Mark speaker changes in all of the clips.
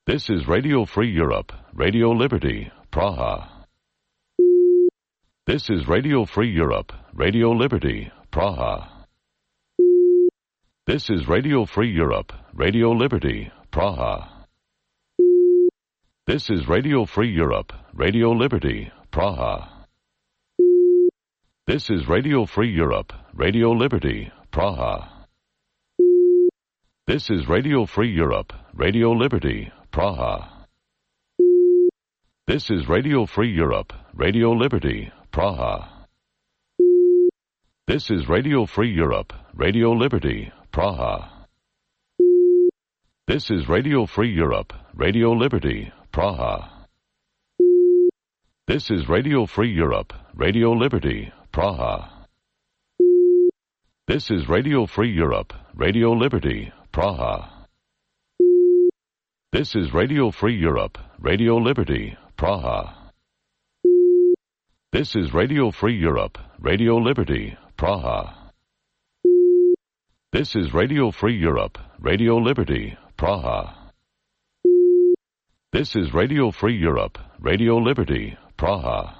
Speaker 1: This is Radio Free Europe, Radio Liberty, Praha. This is Radio Free Europe, Radio Liberty, Praha. This is Radio Free Europe, Radio Liberty, Praha. This is Radio Free Europe, Radio Liberty, Praha. This is Radio Free Europe, Radio Liberty, Praha. This is Radio Free Europe, Radio Liberty, Praha. This is Radio Free Europe, Radio Liberty, Praha. This is Radio Free Europe, Radio Liberty, Praha. This is Radio Free Europe, Radio Liberty, Praha. This is Radio Free Europe, Radio Liberty, Praha. This is Radio Free Europe, Radio Liberty, Praha. This is Radio Free Europe, Radio Liberty, Praha. This is Radio Free Europe, Radio Liberty, Praha. This is Radio Free Europe, Radio Liberty, Praha. This is Radio Free Europe, Radio Liberty, Praha.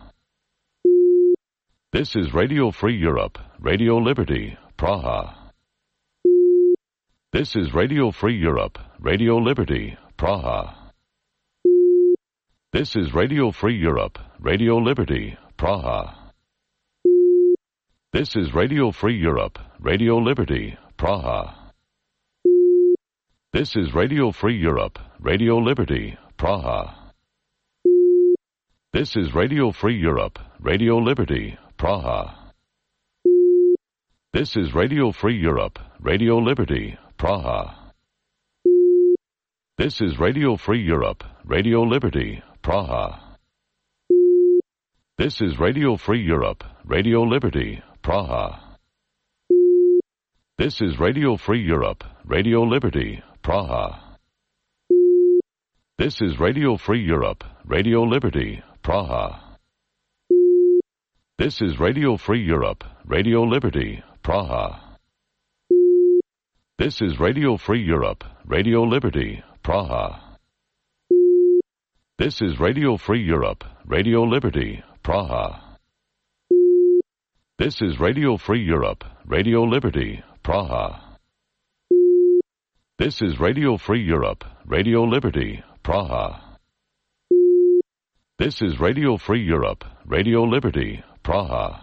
Speaker 1: This is Radio Free Europe, Radio Liberty, Praha. This is Radio Free Europe, Radio Liberty, Praha. This is Radio Free Europe, Radio Liberty, Praha. This is Radio Free Europe, Radio Liberty, Praha. This is Radio Free Europe, Radio Liberty, Praha. This is Radio Free Europe, Radio Liberty, Praha. This is Radio Free Europe, Radio Liberty, Praha. This is Radio Free Europe, Radio Liberty, Praha. This is Radio Free Europe, Radio Liberty, Praha. This is Radio Free Europe, Radio Liberty, Praha. This is Radio Free Europe, Radio Liberty, Praha. This is Radio Free Europe, Radio Liberty, Praha. This is Radio Free Europe, Radio Liberty, Praha. This is Radio Free Europe, Radio Liberty, Praha. This is Radio Free Europe, Radio Liberty, Praha. This is Radio Free Europe, Radio Liberty, Praha. This is Radio Free Europe, Radio Liberty, Praha.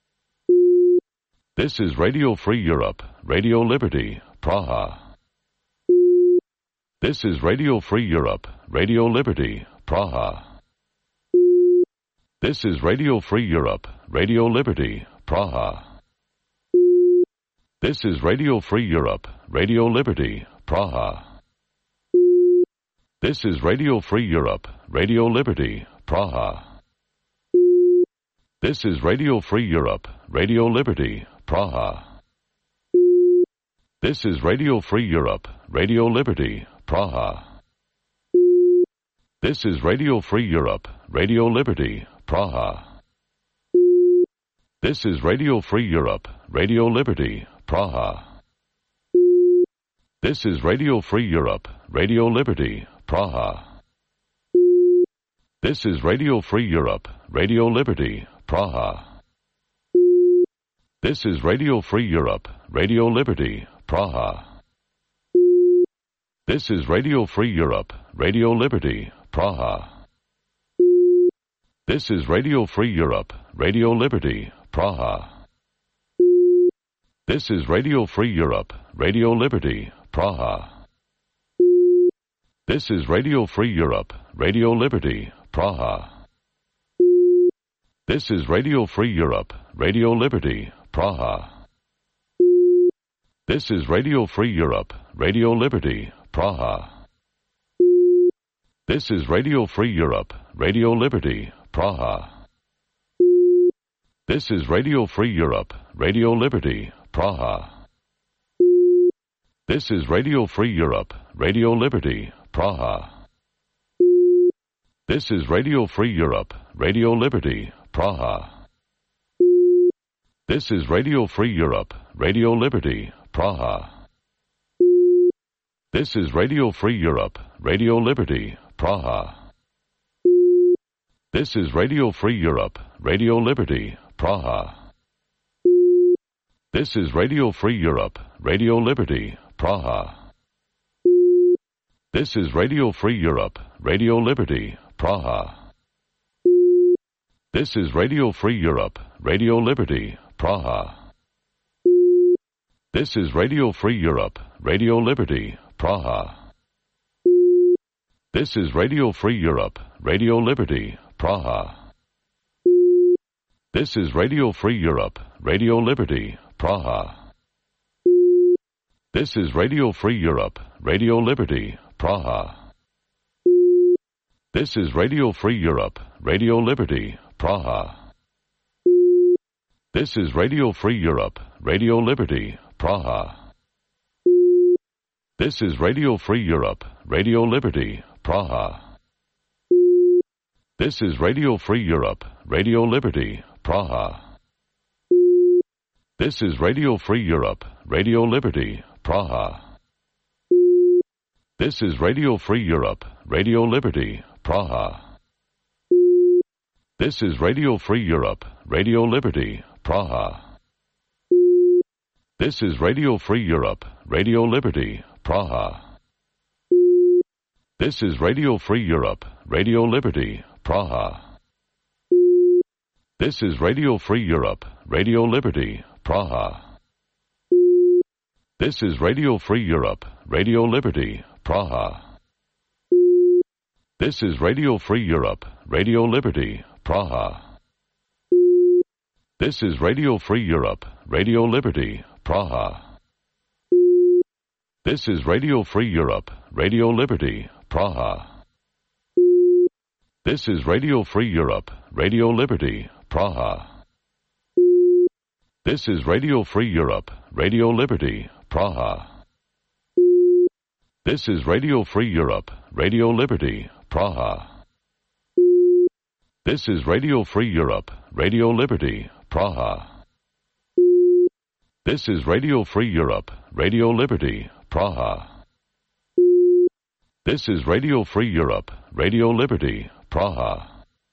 Speaker 1: This is Radio Free Europe, Radio Liberty, Praha. This is Radio Free Europe, Radio Liberty, Praha. This is Radio Free Europe, Radio Liberty, Praha. This is Radio Free Europe, Radio Liberty, Praha. This is Radio Free Europe, Radio Liberty, Praha. This is Radio Free Europe, Radio Liberty, Praha. This is Radio Free Europe, Radio Liberty, Praha. This is Radio Free Europe, Radio Liberty, Praha. This is Radio Free Europe, Radio Liberty, Praha. This is Radio Free Europe, Radio Liberty, Praha. This is Radio Free Europe, Radio Liberty, Praha. This is Radio Free Europe, Radio Liberty, Praha. This is Radio Free Europe, Radio Liberty, Praha. This is Radio Free Europe, Radio Liberty, Praha. This is Radio Free Europe, Radio Liberty, Praha. This is Radio Free Europe, Radio Liberty, Praha. This is Radio Free Europe, Radio Liberty, Praha. This is Radio Free Europe, Radio Liberty, Praha. This is Radio Free Europe, Radio Liberty, Praha. This is Radio Free Europe, Radio Liberty, Praha. This is Radio Free Europe, Radio Liberty, Praha. This is Radio Free Europe, Radio Liberty, Praha. This is Radio Free Europe, Radio Liberty, Praha. This is Radio Free Europe, Radio Liberty, Praha. This is Radio Free Europe, Radio Liberty, Praha. This is Radio Free Europe, Radio Liberty, Praha. This is Radio Free Europe, Radio Liberty, Praha. This is Radio Free Europe, Radio Liberty, Praha. This is Radio Free Europe, Radio Liberty, Praha. This is Radio Free Europe, Radio Liberty, Praha. This is Radio Free Europe, Radio Liberty, Praha. This is Radio Free Europe, Radio Liberty, Praha. This is Radio Free Europe, Radio Liberty, Praha. This is Radio Free Europe, Radio Liberty, Praha. This is Radio Free Europe, Radio Liberty, Praha. This is Radio Free Europe, Radio Liberty, Praha. This is Radio Free Europe, Radio Liberty, Praha. This is Radio Free Europe, Radio Liberty, Praha. This is Radio Free Europe, Radio Liberty, Praha. This is Radio Free Europe, Radio Liberty, Praha. This is Radio Free Europe, Radio Liberty, Praha. This is Radio Free Europe, Radio Liberty, Praha. This is Radio Free Europe, Radio Liberty, Praha. This is Radio Free Europe, Radio Liberty, Praha. This is Radio Free Europe, Radio Liberty, Praha. This is Radio Free Europe, Radio Liberty, Praha. This is Radio Free Europe, Radio Liberty, Praha. This is Radio Free Europe, Radio Liberty, Praha. This is Radio Free Europe, Radio Liberty, Praha. This is Radio Free Europe, Radio Liberty, Praha. This is Radio Free Europe, Radio Liberty, Praha. This is Radio Free Europe, Radio Liberty, Praha.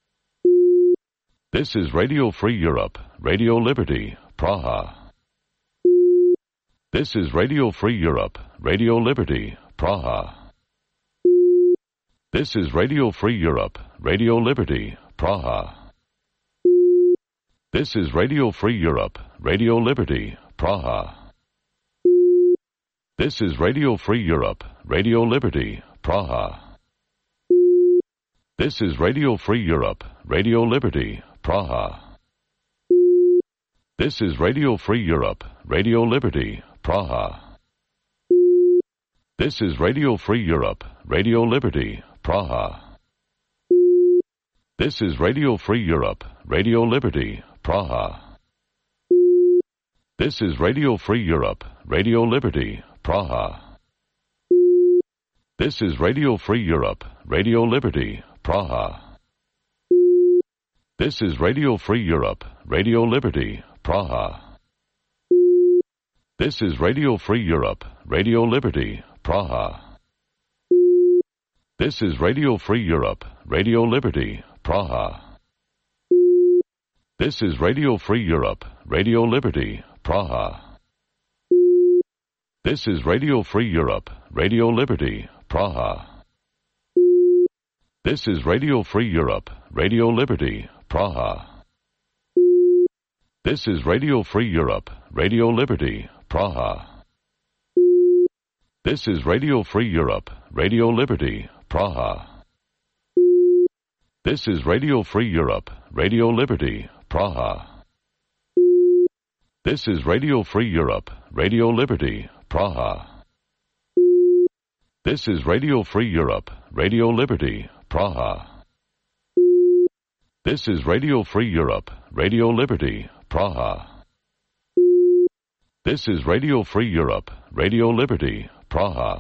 Speaker 1: This is Radio Free Europe, Radio Liberty, Praha. This is Radio Free Europe, Radio Liberty, Praha. This is Radio Free Europe, Radio Liberty, Praha. This is Radio Free Europe, Radio Liberty, Praha. This is Radio Free Europe, Radio Liberty, Praha. This is Radio Free Europe, Radio Liberty, Praha. This is Radio Free Europe, Radio Liberty, Praha. This is Radio Free Europe, Radio Liberty, Praha. This is Radio Free Europe, Radio Liberty, Praha. This is Radio Free Europe, Radio Liberty, Praha. This is Radio Free Europe, Radio Liberty, Praha. This is Radio Free Europe, Radio Liberty, Praha. This is Radio Free Europe, Radio Liberty, Praha. This is Radio Free Europe, Radio Liberty, Praha. This is Radio Free Europe, Radio Liberty, Praha. This is Radio Free Europe, Radio Liberty, Praha. This is Radio Free Europe, Radio Liberty, Praha. This is Radio Free Europe, Radio Liberty, Praha. This is Radio Free Europe, Radio Liberty, Praha. This is Radio Free Europe, Radio Liberty, Praha. This is Radio Free Europe, Radio Liberty, Praha. This is Radio Free Europe, Radio Liberty, Praha. This is Radio Free Europe, Radio Liberty, Praha. This is Radio Free Europe, Radio Liberty, Praha.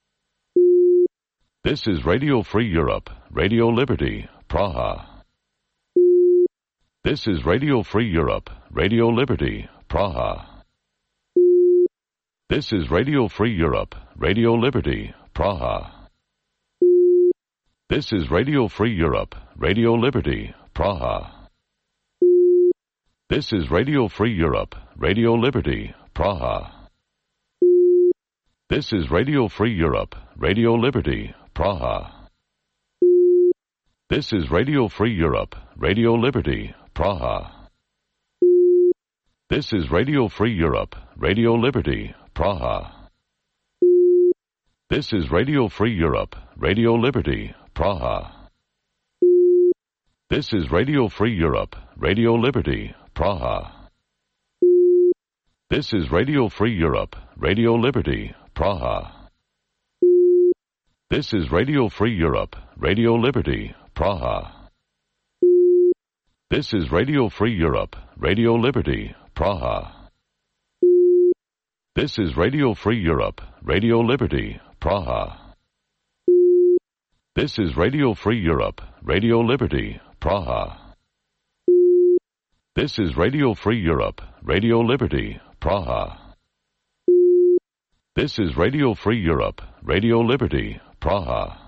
Speaker 1: This is Radio Free Europe, Radio Liberty, Praha. This is Radio Free Europe, Radio Liberty, Praha. This is Radio Free Europe, Radio Liberty, Praha. This is Radio Free Europe, Radio Liberty, Praha. This is Radio Free Europe, Radio Liberty, Praha. This is Radio Free Europe, Radio Liberty, Praha. This is Radio Free Europe, Radio Liberty, Praha. This is Radio Free Europe, Radio Liberty, Praha. This is Radio Free Europe, Radio Liberty, Praha. This is Radio Free Europe, Radio Liberty, Praha. This is Radio Free Europe, Radio Liberty, Praha. This is Radio Free Europe, Radio Liberty, Praha. This is Radio Free Europe, Radio Liberty, Praha. This is Radio Free Europe, Radio Liberty, Praha. This is Radio Free Europe, Radio Liberty, Praha. This is Radio Free Europe, Radio Liberty, Praha. This is Radio Free Europe, Radio Liberty, Praha.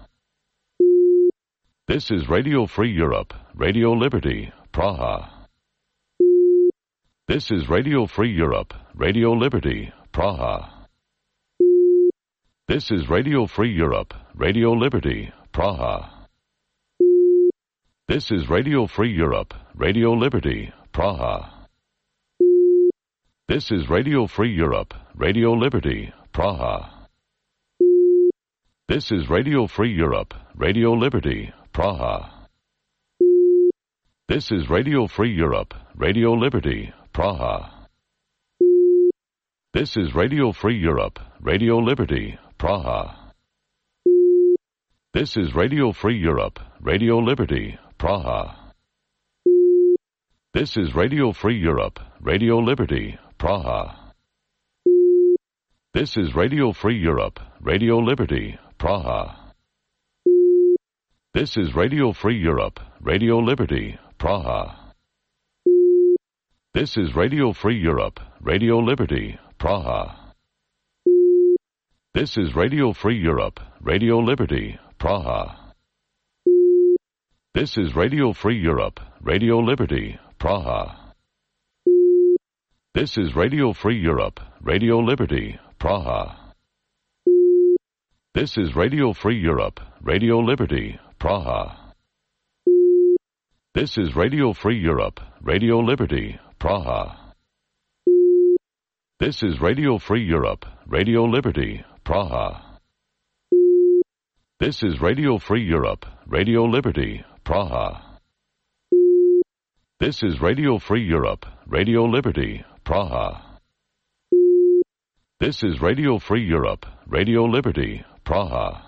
Speaker 1: This is Radio Free Europe, Radio Liberty, Praha. This is Radio Free Europe, Radio Liberty, Praha. This is Radio Free Europe, Radio Liberty, Praha. This is Radio Free Europe, Radio Liberty, Praha. This is Radio Free Europe, Radio Liberty, Praha. This is Radio Free Europe, Radio Liberty, Praha. This is Radio Free Europe, Radio Liberty, Praha. This is Radio Free Europe, Radio Liberty, Praha. This is Radio Free Europe, Radio Liberty, Praha. This is Radio Free Europe, Radio Liberty, Praha. This is Radio Free Europe, Radio Liberty, Praha. This is Radio Free Europe, Radio Liberty, Praha. This is Radio Free Europe, Radio Liberty, Praha. This is Radio Free Europe, Radio Liberty, Praha. This is Radio Free Europe, Radio Liberty, Praha. This is Radio Free Europe, Radio Liberty, Praha. This is Radio Free Europe, Radio Liberty, Praha. This is Radio Free Europe, Radio Liberty, Praha. This is Radio Free Europe, Radio Liberty, Praha. This is Radio Free Europe, Radio Liberty, Praha. This is Radio Free Europe, Radio Liberty, Praha. This is Radio Free Europe, Radio Liberty, Praha.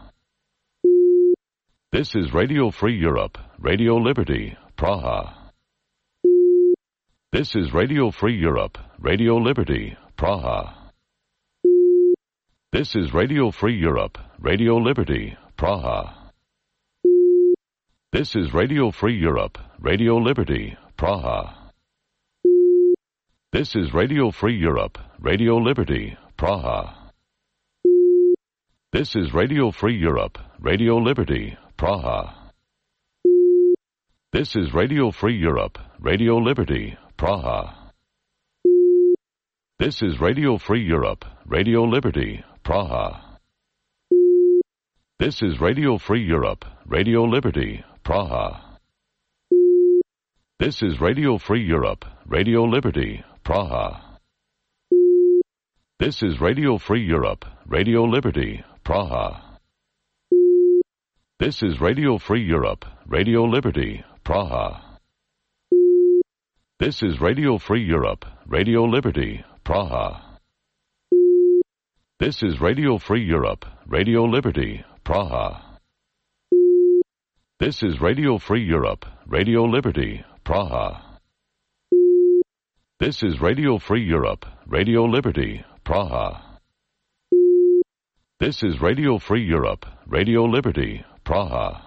Speaker 1: This is Radio Free Europe, Radio Liberty, Praha. This is Radio Free Europe, Radio Liberty, Praha. This is Radio Free Europe, Radio Liberty, Praha. This is Radio Free Europe, Radio Liberty, Praha. This is Radio Free Europe, Radio Liberty, Praha. This is Radio Free Europe, Radio Liberty, Praha. This is Radio Free Europe, Radio Liberty, Praha. This is Radio Free Europe, Radio Liberty, Praha. This is Radio Free Europe, Radio Liberty, Praha. This is Radio Free Europe, Radio Liberty, Praha. This is Radio Free Europe, Radio Liberty, Praha. This is Radio Free Europe, Radio Liberty, Praha. This is Radio Free Europe, Radio Liberty, Praha. This is Radio Free Europe, Radio Liberty, Praha. This is Radio Free Europe, Radio Liberty, Praha. This is Radio Free Europe, Radio Liberty, Praha. This is Radio Free Europe, Radio Liberty, Praha.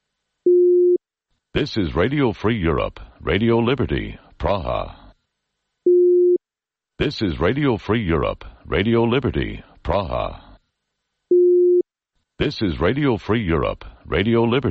Speaker 1: This is Radio Free Europe, Radio Liberty, Praha. This is Radio Free Europe, Radio Liberty, Praha. This is Radio Free Europe, Radio Liberty.